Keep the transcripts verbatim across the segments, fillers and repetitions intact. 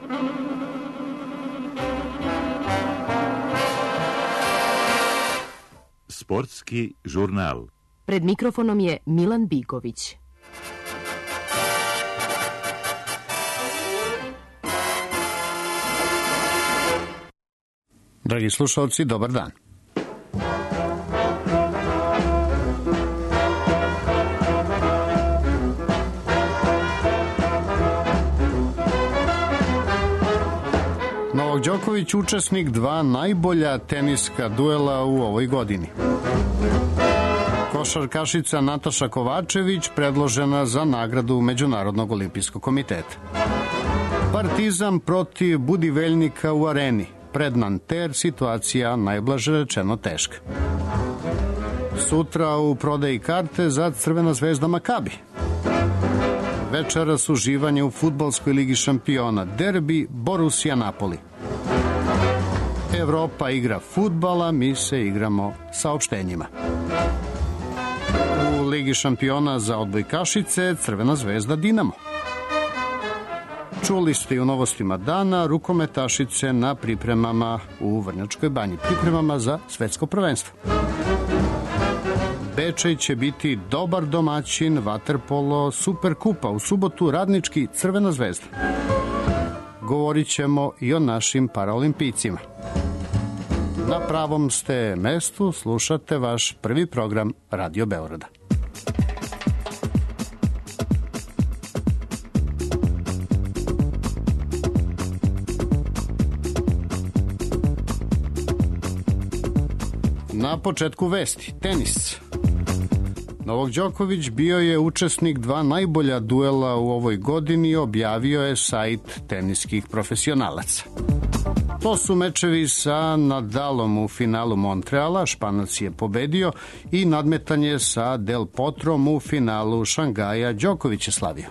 Sportski žurnal. Pred mikrofonom je Milan Biković. Dragi slušalci, dobar dan. Novak Đoković učesnik dva najbolja teniska duela u ovoj godini. Košarkašica Nataša Kovačević predložena za nagradu Međunarodnog olimpijskog komiteta. Partizan protiv Budiveljnika u Areni. Pred Nanter situacija najblaže rečeno teška. Sutra u prodaji karte za Crvena zvezda Makabi. Večeras uživanje u fudbalskoj ligi šampiona, derbi Borussia Napoli. Evropa igra fudbala, mi se igramo saopštenjima. U ligi šampiona za odbojkašice Crvena zvezda Dinamo. Čuli ste i u novostima dana rukometašice na pripremama u Vrnjačkoj banji, pripremama za svetsko prvenstvo. Bečej će biti dobar domaćin vaterpolo Superkupa u subotu Radnički Crvena zvezda. Govorit ćemo i o našim paraolimpijcima. Na pravom ste mestu, slušate vaš prvi program Radio Beograda. Na početku vesti, tenis. Novak Đoković bio je učesnik dva najbolja duela u ovoj godini i objavio je sajt teniskih profesionalaca. To su mečevi sa Nadalom u finalu Montreala, Španac je pobedio, i nadmetanje sa Del Potrom u finalu Šangaja, Đoković je slavio.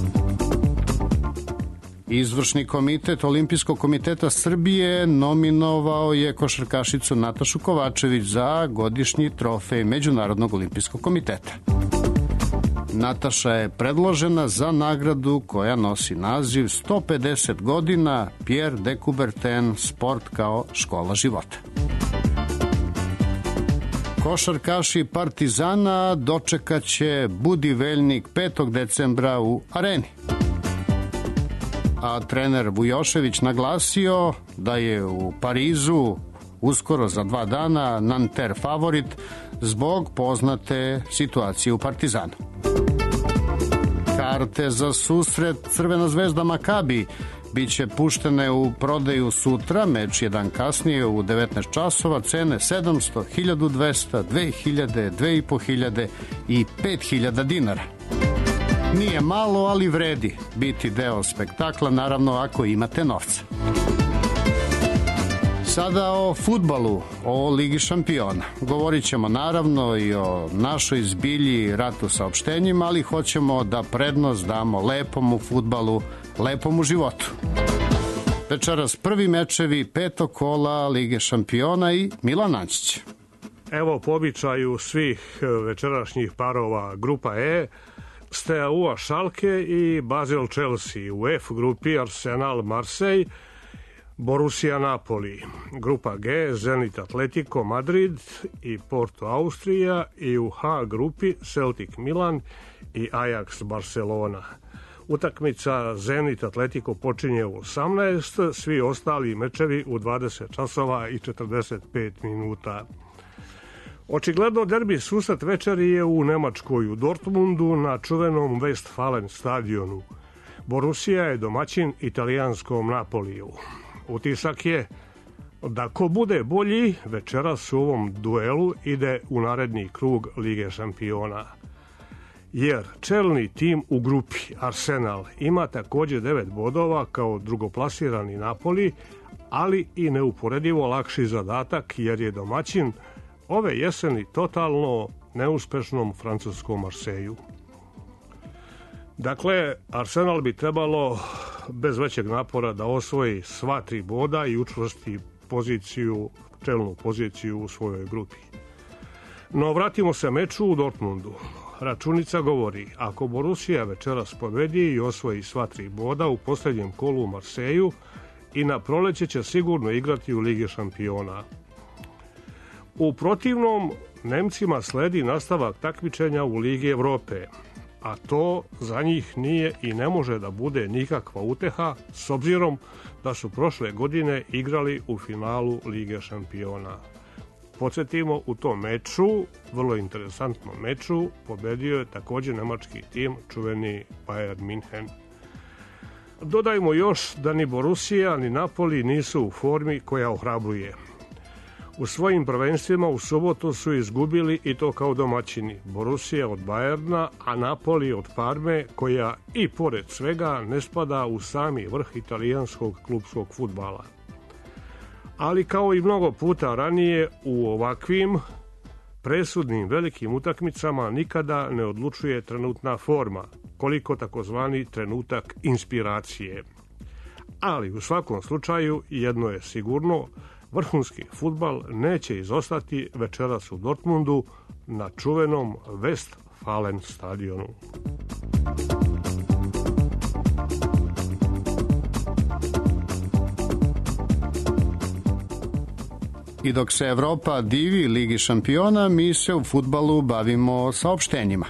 Izvršni komitet Olimpijskog komiteta Srbije nominovao je košarkašicu Natašu Kovačević za godišnji trofej Međunarodnog olimpijskog komiteta. Nataša je predložena za nagradu koja nosi naziv sto pedeset godina Pierre de Coubertin, sport kao škola života. Košarkaši Partizana dočekaće Budiveljnik petog decembra u Areni. A trener Vujošević naglasio da je u Parizu uskoro za dva dana Nanter favorit zbog poznate situacije u Partizanu. Karte za susret Crvena zvezda Makabi biće puštene u prodaju sutra, meč je dan kasnije u devetnaest časova, cene sedamsto, hiljadu dvesta, dve hiljade, dve i po hiljade i pet hiljada dinara. Nije malo, ali vredi biti deo spektakla, naravno ako imate novca. Sada o fudbalu, o Ligi šampiona. Govorit ćemo naravno i o našoj zbilji, ratu saopštenjima, ali hoćemo da prednost damo lepom u fudbalu, lepom u životu. Večeras prvi mečevi petog kola Lige šampiona i Milan Ančić. Evo po običaju svih večerašnjih parova grupa E, Steaua Schalke i Basel Chelsea. U F grupi Arsenal Marseille, Borussia Napoli. Grupa G Zenit Atletico Madrid i Porto Austrija, i u H grupi Celtic Milan i Ajax Barcelona. Utakmica Zenit Atletico počinje u osamnaest, svi ostali mečevi u dvadeset časova i četrdeset pet minuta. Očigledno derbi susret večeri je u Nemačkoj, u Dortmundu, na čuvenom Westfalen stadionu. Borussia je domaćin italijanskom Napoliju. Utisak je da ko bude bolji večeras u ovom duelu ide u naredni krug Lige šampiona. Jer čelni tim u grupi Arsenal ima također devet bodova kao drugoplasirani Napoli, ali i neuporedivo lakši zadatak jer je domaćin ove jeseni totalno neuspešnom francuskom Marseju. Dakle, Arsenal bi trebalo bez većeg napora da osvoji sva tri boda i učvrsti poziciju, čelnu poziciju u svojoj grupi. No, vratimo se meču u Dortmundu. računica govori, ako Borussia večeras pobedi i osvoji sva tri boda u posljednjem kolu u Marseju, i na proleće će sigurno igrati u Ligi šampiona. U protivnom, Nemcima sledi nastavak takmičenja u Ligi Evrope, a to za njih nije i ne može da bude nikakva uteha, s obzirom da su prošle godine igrali u finalu Lige šampiona. Podsjetimo, u tom meču, vrlo interesantnom meču, pobedio je također nemački tim, čuveni Bayern München. Dodajmo još da ni Borussia ni Napoli nisu u formi koja ohrabruje. U svojim prvenstvima u subotu su izgubili i to kao domaćini. Borussia od Bayerna, a Napoli od Parme, koja i pored svega ne spada u sami vrh italijanskog klupskog fudbala. Ali kao i mnogo puta ranije, u ovakvim presudnim velikim utakmicama nikada ne odlučuje trenutna forma, koliko takozvani trenutak inspiracije. Ali u svakom slučaju jedno je sigurno, vrhunski fudbal neće izostati večeras u Dortmundu na čuvenom Westfalen stadionu. I dok se Evropa divi Ligi šampiona, mi se u fudbalu bavimo saopštenjima.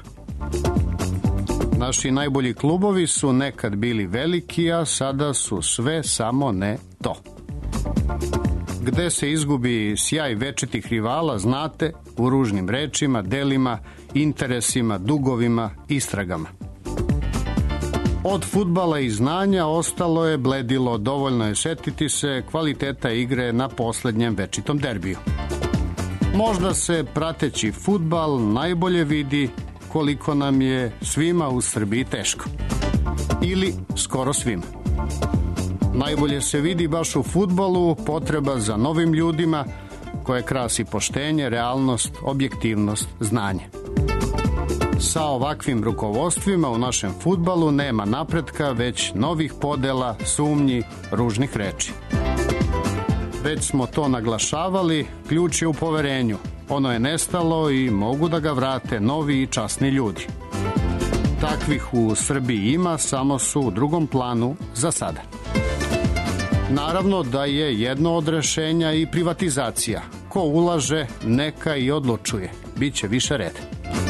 Naši najbolji klubovi su nekad bili veliki, a sada su sve samo ne to. Gde se izgubi sjaj večitih rivala, znate, u ružnim rečima, delima, interesima, dugovima, istragama. Od fudbala i znanja ostalo je bledilo, dovoljno je setiti se kvaliteta igre na poslednjem večitom derbiju. Možda se prateći fudbal najbolje vidi koliko nam je svima u Srbiji teško. Ili skoro svima. Najbolje se vidi baš u fudbalu potreba za novim ljudima koje krasi poštenje, realnost, objektivnost, znanje. Sa ovakvim rukovodstvima u našem fudbalu nema napretka, već novih podela, sumnji, ružnih reči. Već smo to naglašavali, ključ je u poverenju. Ono je nestalo i mogu da ga vrate novi i časni ljudi. Takvih u Srbiji ima, samo su u drugom planu za sada. Naravno da je jedno od rešenja i privatizacija. Ko ulaže, neka i odlučuje. Biće više reda.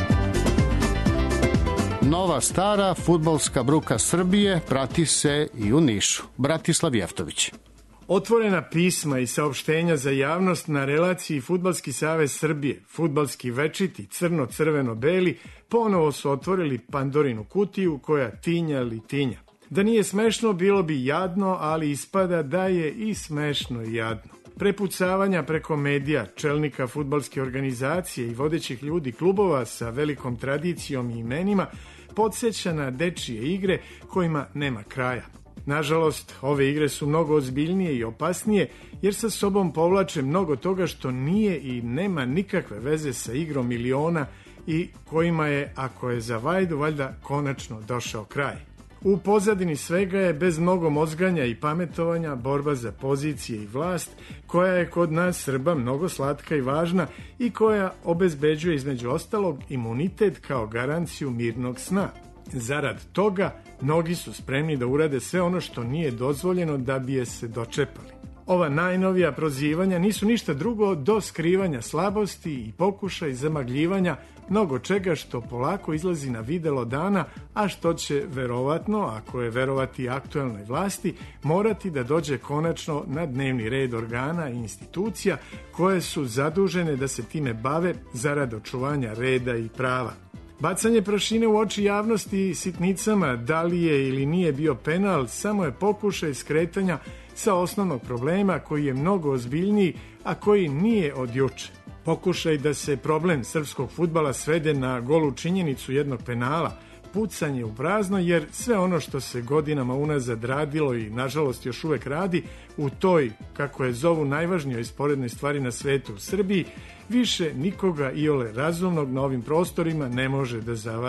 Nova stara fudbalska bruka Srbije prati se i u Nišu. Bratislav Jeftović. Otvorena pisma i saopštenja za javnost na relaciji Fudbalski savez Srbije, fudbalski večiti, crno-crveno-beli, ponovo su otvorili Pandorinu kutiju koja tinja li tinja. Da nije smešno, bilo bi jadno, ali ispada da je i smešno i jadno. Prepucavanja preko medija, čelnika fudbalske organizacije i vodećih ljudi klubova sa velikom tradicijom i imenima podsjeća na dečije igre kojima nema kraja. Nažalost, ove igre su mnogo ozbiljnije i opasnije jer sa sobom povlače mnogo toga što nije i nema nikakve veze sa igrom miliona i kojima je, ako je za vajdu, valjda konačno došao kraj. U pozadini svega je bez mnogo mozganja i pametovanja borba za pozicije i vlast koja je kod nas Srba mnogo slatka i važna i koja obezbeđuje između ostalog imunitet kao garanciju mirnog sna. Zarad toga mnogi su spremni da urade sve ono što nije dozvoljeno da bi je se dočepali. Ova najnovija prozivanja nisu ništa drugo do skrivanja slabosti i pokušaj zamagljivanja mnogo čega što polako izlazi na videlo dana, a što će verovatno, ako je verovati aktuelnoj vlasti, morati da dođe konačno na dnevni red organa i institucija koje su zadužene da se time bave zarad očuvanja reda i prava. Bacanje prašine u oči javnosti sitnicama, da li je ili nije bio penal, samo je pokušaj skretanja sa osnovnog problema koji je mnogo ozbiljniji, a koji nije od juče. Pokušaj da se problem srpskog fudbala svede na golu činjenicu jednog penala, pucanje u prazno, jer sve ono što se godinama unazad radilo i nažalost još uvek radi u toj, kako je zovu, najvažnijoj sporednoj stvari na svetu u Srbiji, više nikoga iole razumnog na ovim prostorima ne može da zavara.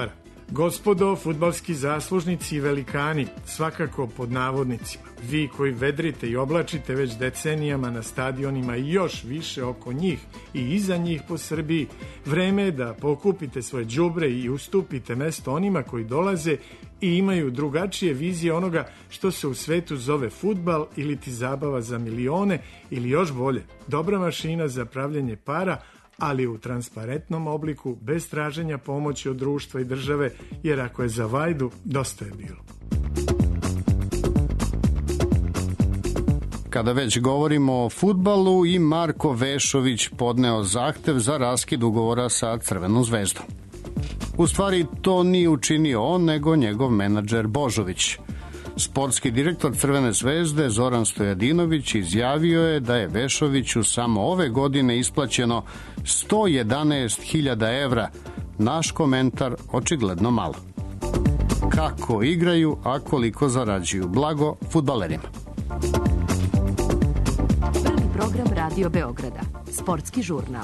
Gospodo, fudbalski zaslužnici i velikani, svakako pod navodnicima, vi koji vedrite i oblačite već decenijama na stadionima i još više oko njih i iza njih po Srbiji, vreme je da pokupite svoje đubre i ustupite mesto onima koji dolaze i imaju drugačije vizije onoga što se u svetu zove fudbal ili ti zabava za milione ili još bolje, dobra mašina za pravljenje para, ali u transparentnom obliku, bez traženja pomoći od društva i države, jer ako je za vajdu, dosta je bilo. Kada već govorimo o fudbalu, i Marko Vešović podneo zahtev za raskid ugovora sa Crvenom zvezdom. U stvari, to nije učinio on, nego njegov menadžer Božović. Sportski direktor Crvene zvezde Zoran Stojadinović izjavio je da je Vešoviću samo ove godine isplaćeno sto jedanaest hiljada evra. Naš komentar očigledno malo. Kako igraju, a koliko zarađuju? Blago fudbalerima. Prvi program Radio Beograda. Sportski žurnal.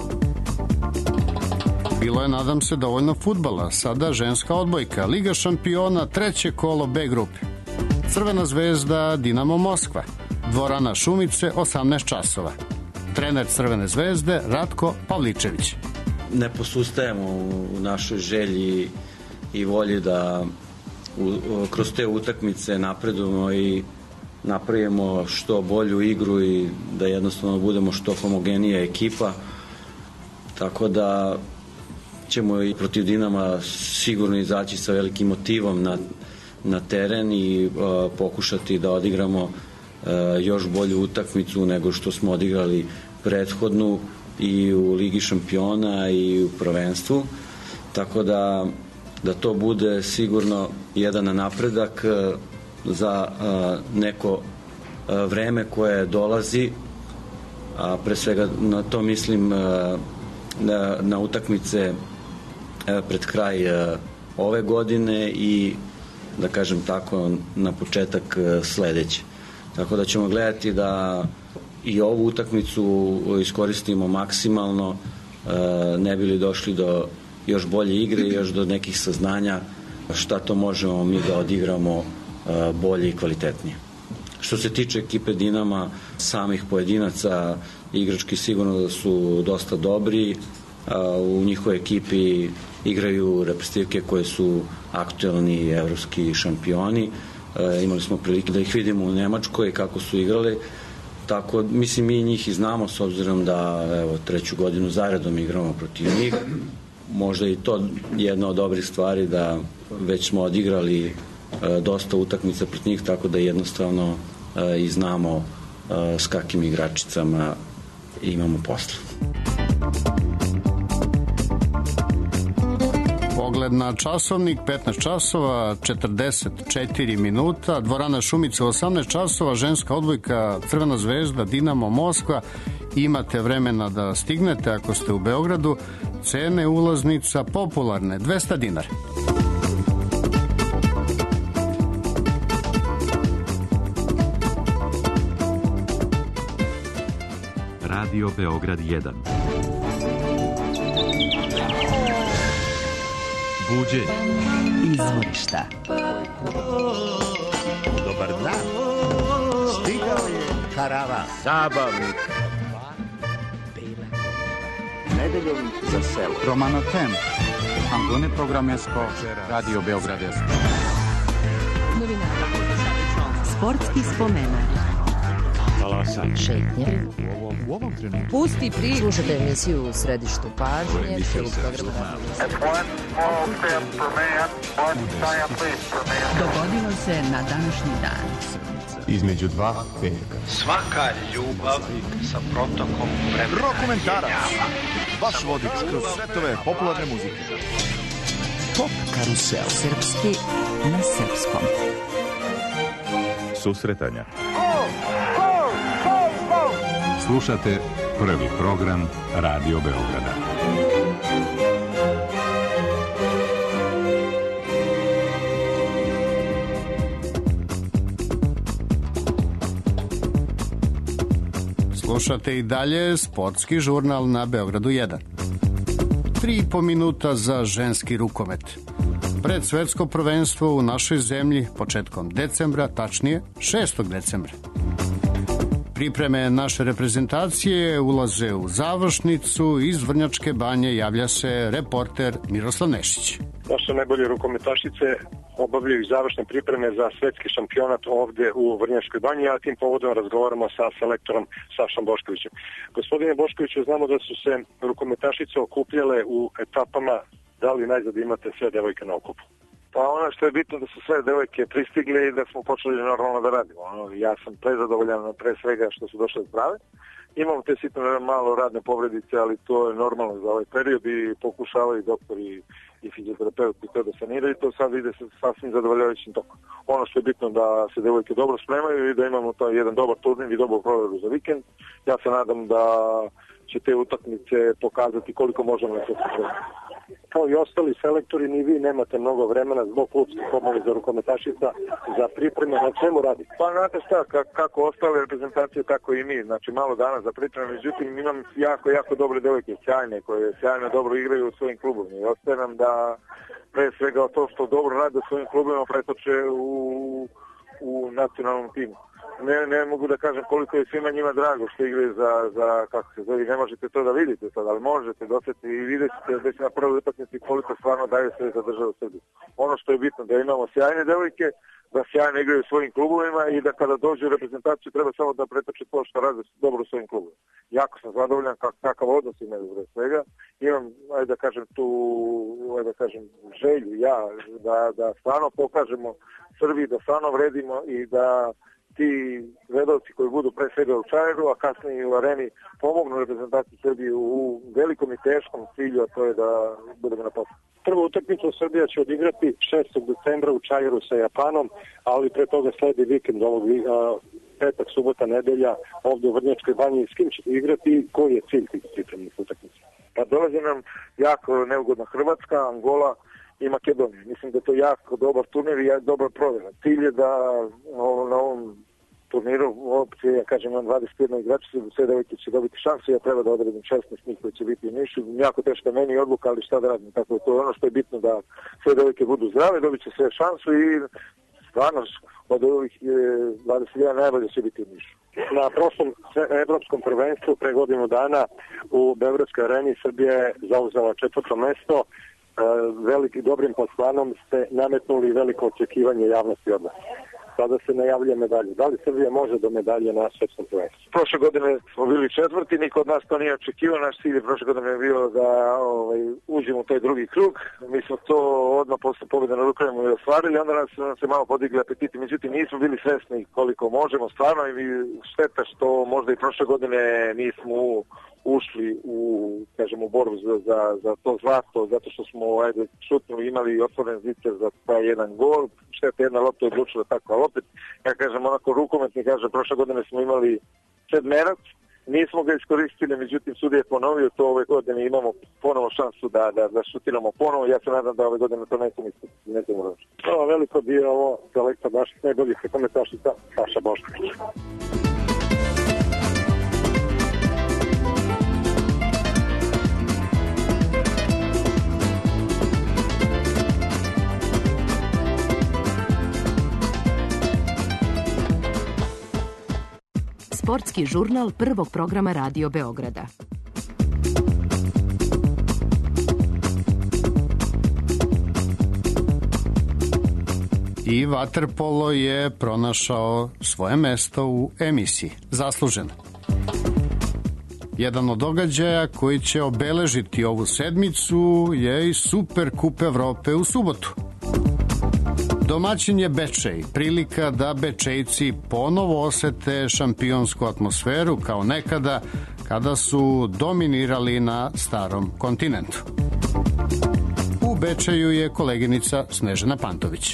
Bilo je, nadam se, dovoljno fudbala. Sada ženska odbojka. Liga šampiona, treće kolo B grupe. Crvena zvezda, Dinamo Moskva. Dvorana Šumice, osamnaest časova. Trener Crvene zvezde, Ratko Pavličević. Ne posustajemo u našoj želji i volji da u, kroz te utakmice napredujemo i napravimo što bolju igru i da jednostavno budemo što homogenija ekipa. Tako da ćemo i protiv Dinama sigurno izaći sa velikim motivom na na teren i uh, pokušati da odigramo uh, još bolju utakmicu nego što smo odigrali prethodnu i u Ligi šampiona i u prvenstvu. Tako da, da to bude sigurno jedan napredak uh, za uh, neko uh, vreme koje dolazi, a pre svega na to mislim uh, na, na utakmice uh, pred kraj uh, ove godine i da kažem tako, na početak sledeće. Tako da ćemo gledati da i ovu utakmicu iskoristimo maksimalno, ne bi li došli do još bolje igre i još do nekih saznanja šta to možemo mi da odigramo bolje i kvalitetnije. Što se tiče ekipe Dinama, samih pojedinaca, igrački sigurno da su dosta dobri, u njihovoj ekipi igraju reprezentativke koje su aktuelni evropski šampioni. E, imali smo prilike da ih vidimo u Nemačkoj kako su igrali. Tako, mislim, mi njih i znamo s obzirom da evo, treću godinu zaredom igramo protiv njih. Možda i to jedna od dobrih stvari da već smo odigrali e, dosta utakmica protiv njih, tako da jednostavno e, i znamo e, s kakvim igračicama imamo posla. Pogled na časovnik, petnaest časova, četrdeset četiri minuta, dvorana Šumica, osamnaest časova, ženska odbojka, Crvena zvezda, Dinamo Moskva. Imate vremena da stignete ako ste u Beogradu. Cene ulaznica popularne, dvesta dinara. Radio Beograd jedan. Buđenje. Izvorišta. Dobar dan. Stigao je karavan. Zabavnik. Nedeljom za selo. Romano Tem. Antone Programesko. Radio Beograd. Novina. Sportski spomenak. Šetnje. U ovom trenutku. Pusti priču. Slušajte emisiju u središtu pažnje. Dogodilo se na današnji dan. Između dva veka. Svaka ljubav sa protokom vremena. Rokomentarac. Vaš vodič kroz svetove popularne muzike. Pop karusel. Srpski na srpskom. Susretanja. Slušate prvi program Radio Beograda. Slušate i dalje sportski žurnal na Beogradu jedan. Tri i po minuta za ženski rukomet. pred svetsko prvenstvo u našoj zemlji početkom decembra, tačnije šestog decembra. Pripreme naše reprezentacije ulaze u završnicu. Iz Vrnjačke Banje javlja se reporter Miroslav Nešić. Naše najbolje rukometašice obavljaju završne pripreme za svetski šampionat ovde u Vrnjačkoj Banji, a tim povodom razgovaramo sa selektorom Sašom Boškovićem. Gospodine Boškoviću, znamo da su se rukometašice okupljale u etapama. Da li najzad imate sve devojke na okupu? Pa ono što je bitno da su sve devojke pristigli i da smo počeli normalno da radimo. Ono, ja sam prezadovoljan pre svega što su došle zdrave. Imamo te sitno malo radne povredice, ali to je normalno za ovaj period i pokušavaju doktori i fizioterapeuti to da saniraju, to sad ide sa sasvim zadovoljavajućim tokom. Ono što je bitno da se devojke dobro spremaju i da imamo taj jedan dobar turnir i dobru proveru za vikend. Ja se nadam da će te utakmice pokazati koliko možemo na to spremati. Kao i ostali selektori, ni vi nemate mnogo vremena zbog klubskih obaveza rukometašica za pripreme, na čemu radi? Pa znate šta, kako ostale reprezentacije, tako i mi. Znači malo dana za pripreme, međutim imam jako, jako dobre devojke, sjajne, koje sjajno dobro igraju u svojim klubovima. I ostaje nam da pre svega to što dobro rade u svojim klubovima pretoče u, u nacionalnom timu. Ne, ne mogu da kažem koliko je svima njima drago što igraju za, za kako se zove, ne možete to da vidite sad, ali možete doseti i vidite već na prvoj utakmici koliko stvarno daju sve za državu Srbiju. Ono što je bitno da imamo sjajne devojke, da sjajno igraju u svojim klubovima i da kada dođu u reprezentaciju treba samo da pretoče to što rade dobro u svojim klubovima. Jako sam zadovoljan kak, kakav odnos imaju zbog svega. Imam, ajde da kažem, tu ajde da kažem, želju ja da, da stvarno pokažemo Srbiji, da stvarno vredimo i da ti gledalci koji budu pre svega u Čajeru, a kasnije i u Areni pomognu reprezentaciji Srbije u velikom i teškom cilju, a to je da budemo na poslu. Prvu utakmicu Srbija će odigrati šestog decembra u Čajeru sa Japanom, ali pre toga sledi vikend ovog petak, subota, nedelja ovde u Vrnjačkoj Banji. S kim ćete igrati i koji je cilj tih pripremnih utakmica? Pa dolazi nam jako neugodna Hrvatska, Angola i Makedonija. Mislim da je to jako dobar turnir i dobar provjera. Cilj je da na ovom turniru, uopće, ja kažem, imam dvadeset jedan igrača, sve devojke će dobiti šansu, ja treba da odredim šesnaest njih koji će biti u Nišu. Jako teška meni odluka, ali šta da radim. Tako to je ono što je bitno, da sve devojke budu zdrave, dobit će sve šansu i stvarno od ovih dvadeset jedan najbolje će biti u Nišu. Na prošlom evropskom prvenstvu pre godinu dana u Beogradskoj areni Srbija je zauzela četvrto mesto. Veliki dobrim plasmanom ste nametnuli veliko očekivanje javnosti od nas. Sada se najavlja medalje. Da li Srbija može do medalje na svetskom prvenstvu? Prošle godine smo bili četvrti, niko od nas to nije očekivao. Naš cilj prošle godine je bio da ovaj, uđemo u taj drugi krug. Mi smo to odmah posle pobjede na Ukrajinu i ostvarili, onda nas, nas se malo podigli apetiti. Međutim, nismo bili svesni koliko možemo stvarno i šteta što možda i prošle godine nismo ušli u, kažem, u borbu za, za, za to zlato, zato što smo ajde, šutno imali otvoren zicer za taj jedan gol. Šteta jedna lopta je odlučila tako, ali opet, ja kažem, onako rukometni, kažem, prošle godine smo imali sedmerac, nismo ga iskoristili, međutim, sud je ponovio to, ove godine imamo ponovo šansu da, da, da šutiramo ponovo, ja se nadam da ove godine to nećemo iskoristiti, nećemo raditi. Hvala veliko bio ovo selektor naših najboljih komentašica, Saša Bošković. Sportski žurnal prvog programa Radio Beograda. I vaterpolo je pronašao svoje mesto u emisiji. Zasluženo. Jedan od događaja koji će obeležiti ovu sedmicu je i Super kup Evrope u subotu. Domaćin je Bečej, prilika da Bečejci ponovo osete šampionsku atmosferu kao nekada kada su dominirali na starom kontinentu. U Bečeju je koleginica Snežana Pantović.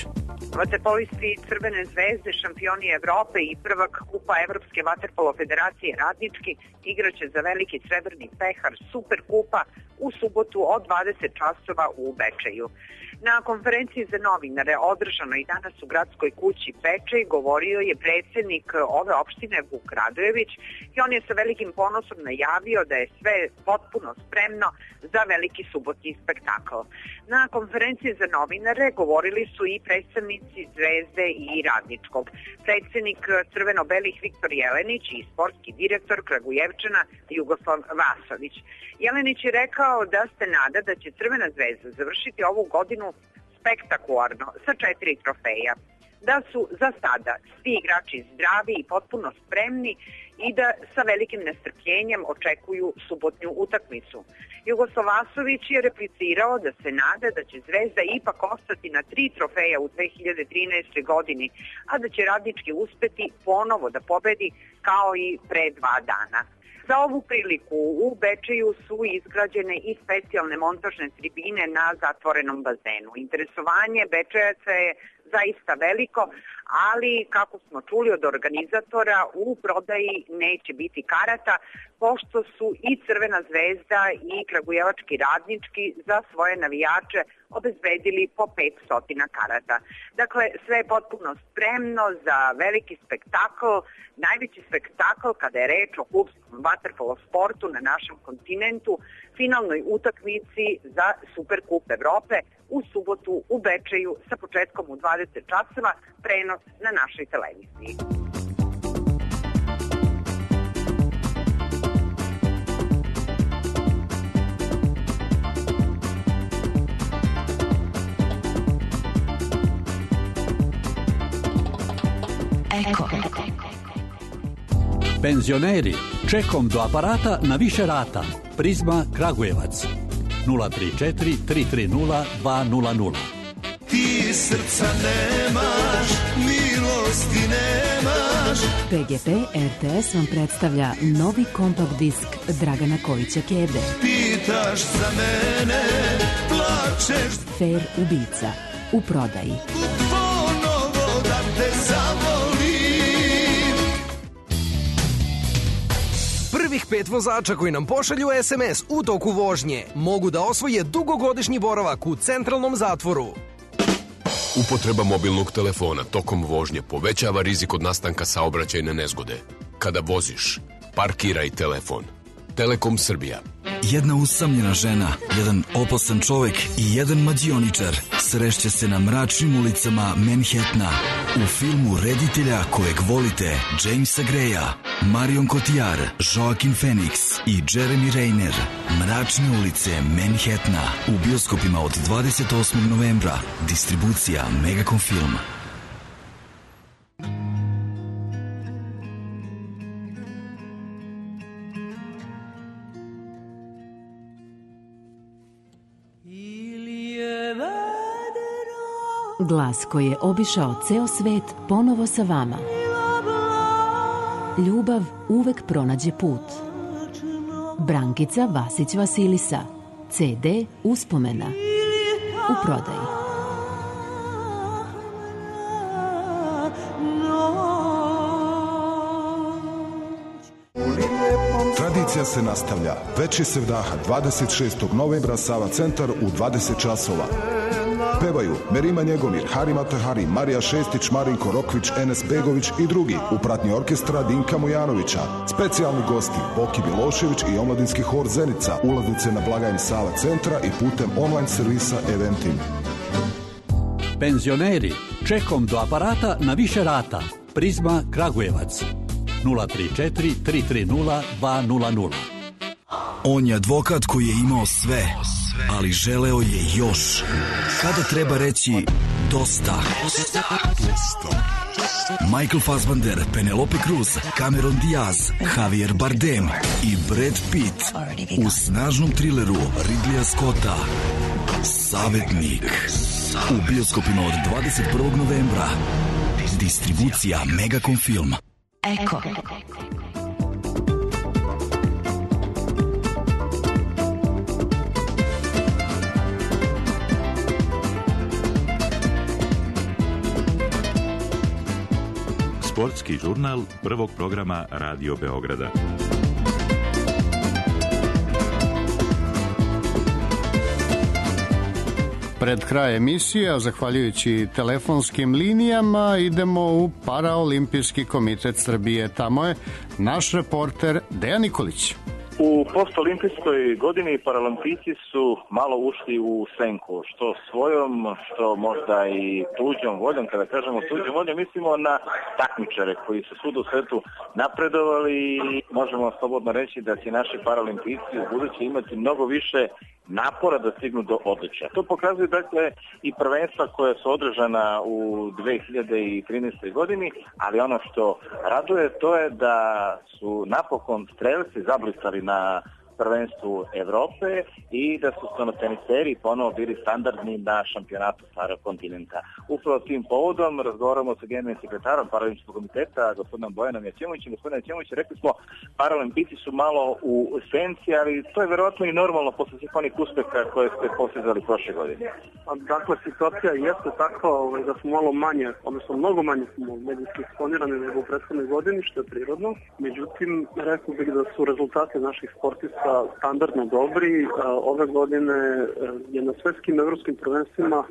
Vaterpolisti Crvene zvezde, šampioni Evrope i prvak Kupa Evropske vaterpolo federacije Radnički igraće za veliki srebrni pehar Superkupa u subotu od dvadeset časova u Bečeju. Na konferenciji za novinare održanoj danas u gradskoj kući Bečej govorio je predsjednik ove opštine Vuk Radojević i on je sa velikim ponosom najavio da je sve potpuno spremno za veliki subotnji spektakl. Na konferenciji za novinare govorili su i predstavnici Zvezde i Radničkog. Predsjednik crveno-belih Viktor Jelenić i sportski direktor Kragujevčana Jugoslav Vasović. Jelenić je rekao da se nada da će Crvena zvezda završiti ovu godinu spektakularno sa četiri trofeja. Da su za sada svi igrači zdravi i potpuno spremni i da sa velikim nestrpljenjem očekuju subotnju utakmicu. Jugoslav Vasović je replicirao da se nada da će Zvezda ipak ostati na tri trofeja u dve hiljade trinaestoj. godini, a da će Radnički uspeti ponovo da pobedi kao i pre dva dana. Za ovu priliku u Bečeju su izgrađene i specijalne montažne tribine na zatvorenom bazenu. Interesovanje Bečejaca je zaista veliko, ali kako smo čuli od organizatora, u prodaji neće biti karata, pošto su i Crvena zvezda i Kragujevački Radnički za svoje navijače obezbedili po petsto karata. Dakle, sve je potpuno spremno za veliki spektakl, najveći spektakl kada je reč o klubskom vaterpolo sportu na našem kontinentu, finalnoj utakmici za Superkup Evrope u subotu u Bečeju sa početkom u dvadeset časova, prenos na našoj televiziji. Eko. Penzioneri, čekom do aparata na više rata. Prizma Kragujevac. nula tri četiri tri tri nula dva nula nula. Ti srca nemaš, milosti nemaš. P G P R T S vam predstavlja novi kompakt disk Dragana Kojića Kede. Pitaš za mene, plačeš. Fair ubica. U prodaji. Ponovo da te zavolim. Prvih pet vozača koji nam pošalju es em es u toku vožnje mogu da osvoje dugogodišnji boravak u centralnom zatvoru. Upotreba mobilnog telefona tokom vožnje povećava rizik od nastanka saobraćajne nezgode. Kada voziš, parkiraj telefon. Telekom Srbija. Jedna usamljena žena, jedan opasan čovek i jedan mađioničar srešće se na mračnim ulicama Manhattana. U filmu reditelja kojeg volite Jamesa Greya, Marion Cotillard, Joaquin Phoenix i Jeremy Renner. Mračne ulice Manhattana u bioskopima od dvadeset osmog novembra. Distribucija Megacom Film. Glas koji je obišao ceo svet ponovo sa vama. Ljubav uvek pronađe put. Brankica Vasić Vasilisa. ce de Uspomena. U prodaji. Tradicija se nastavlja. Veći sevdaha dvadeset šestog novembra Sava centar u dvadeset časova. Pevaju Merima Njegomir, Harima Tahari, Marija Šestić, Marinko Rokvić, Enes Begović i drugi u pratnji orkestra Dinka Mujanovića. Specijalni gosti Boki Milošević i omladinski hor Zenica. Ulaznice na blagajni Sava centra i putem online servisa Eventim. Penzioneri, čekom do aparata na više rata. Prizma Kragujevac. nula tri četiri tri tri nula dva nula nula. On je advokat koji je imao sve, ali želeo je još. Kada treba reći dosta. Michael Fassbender, Penelope Cruz, Cameron Diaz, Javier Bardem i Brad Pitt u snažnom trileru Ridleya Scotta Savetnik. U bioskopima od dvadeset prvog novembra. Distribucija Megacom Film. Eko. Sportski žurnal prvog programa Radio Beograda. Pred kraj emisije, zahvaljujući telefonskim linijama, idemo u Paraolimpijski komitet Srbije. Tamo je naš reporter Dejan Nikolić. U postolimpijskoj godini paralimpijci su malo ušli u senku, što svojom, što možda i tuđom voljom. Kada kažemo tuđom voljom, mislimo na takmičare koji su svuda u svetu napredovali i možemo slobodno reći da će naši paralimpijci u buduće imati mnogo više napora da stignu do odličja. To pokazuje dakle i prvenstva koja su održana u dve hiljade trinaestoj godini, ali ono što raduje to je da su napokon strelci zablisali na prvenstvu Evrope i da su stenoteniseri ponovo bili standardni na šampionatu starog kontinenta. Upravo tim povodom razgovaramo sa generalnim sekretarom Paraolimpijskog komiteta, gospodinom Bojanom Jaćemovićem. Gospodine Jaćemović, rekli smo, paraolimpijci su malo u senci, ali to je verovatno i normalno posle svih onih uspeha koje ste postizali prošle godine. Dakle, situacija jeste takva da smo malo manje, odnosno mnogo manje smo medijski eksponirani nego u prethodnoj godini, što je prirodno. Međutim, rekao bih da su rezultati naših sportista standardno dobri. Ove godine je na svetskim evropskim prvenstvima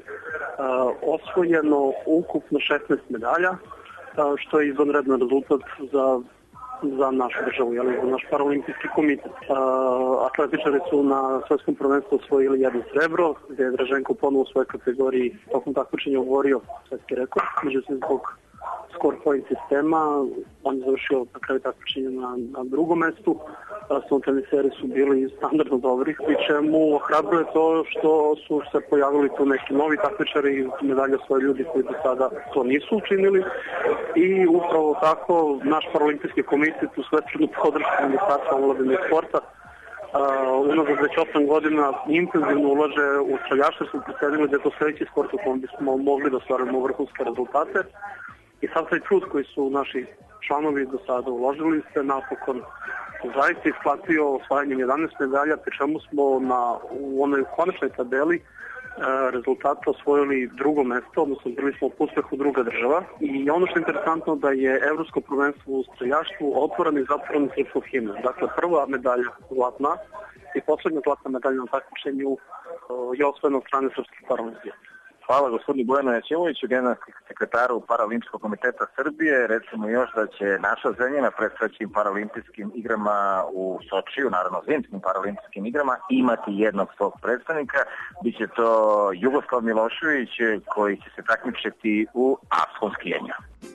osvojeno ukupno šesnaest medalja, što je izvanredan rezultat za za našu državu, jel, za naš paraolimpijski komitet. Atletičari su na svetskom prvenstvu osvojili jedno srebro, gde je Draženko ponovo u svojoj kategoriji tokom takmičenja oborio svetski rekord. Međutim, zbog score point sistema, on je završio na kraju takmičenja na, na drugom mestu. Stenoteniseri su bili standardno dobri, pri čemu ohrabruje to što su se pojavili tu neki novi takmičari i medalje svoje ljudi koji do sada to nisu učinili. I upravo tako naš paraolimpijski komitet u svečanu podršku Ministarstva omladine i sporta Uh, unazad već osam godina intenzivno ulaže u streljaštvo, smo procenili da je to sledeći sport u kojem bismo mogli da ostvarimo vrhunske rezultate. I sad taj trud koji su naši članovi do sada uložili se napokon zaista isplatio osvajanjem jedanaest medalja, pri čemu smo na, u onoj konačnoj tabeli rezultata osvojili drugo mesto, odnosno bili smo u uspehu druga država. I ono što je interesantno da je evropsko prvenstvo u streljaštvu otvoreno i zatvoreno srpskog himna. Dakle, prva medalja zlatna i poslednja zlatna medalja na takmičenju je osvojena od strane srpskih paraolimpijca. Hvala gospodinu Bojanu Jaćemoviću, generalnom sekretaru Paraolimpijskog komiteta Srbije. Recimo još da će naša zemlja na predstojećim paraolimpijskim igrama u Sočiju, naravno zimskim paraolimpijskim igrama, imati jednog svog predstavnika. Biće to Jugoslav Milošević koji će se takmičiti u alpskom skijenju.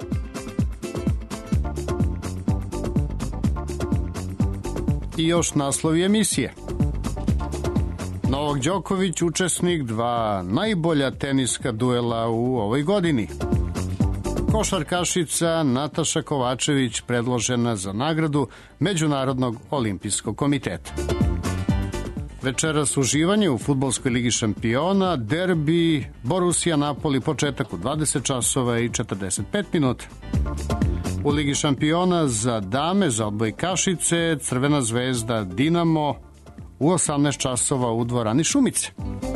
I još naslovi emisije. Novak Đoković, učesnik dva najbolja teniska duela u ovoj godini. Košarkašica Nataša Kovačević predložena za nagradu Međunarodnog olimpijskog komiteta. Večeras uživanje u fudbalskoj ligi šampiona, derbi Borussia Napoli, početak u dvadeset časova i četrdeset pet minuta. U ligi šampiona za dame, za odbojkašice, Crvena zvezda Dinamo u osamnaest časova u dvorani Šumice.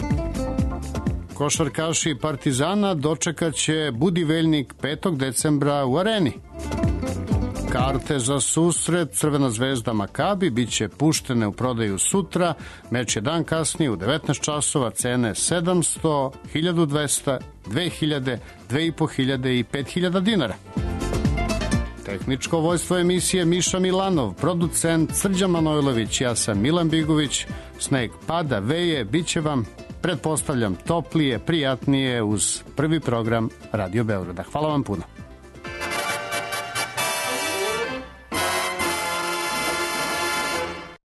Košarkaši Partizana dočekaće Budiveljnik petog decembra u Areni. Karte za susret Crvena zvezda Makabi biće puštene u prodaju sutra. Meč je dan kasnije u devetnaest časova, cene sedamsto, hiljadu dvesta, dve hiljade, dve i po hiljade i pet hiljada dinara. Tehničko vojstvo emisije Miša Milanov, producent Srđan Manojlović, ja sam Milan Bigović. Sneg pada, veje, bit će vam, pretpostavljam, toplije, prijatnije uz prvi program Radio Beograda. Hvala vam puno.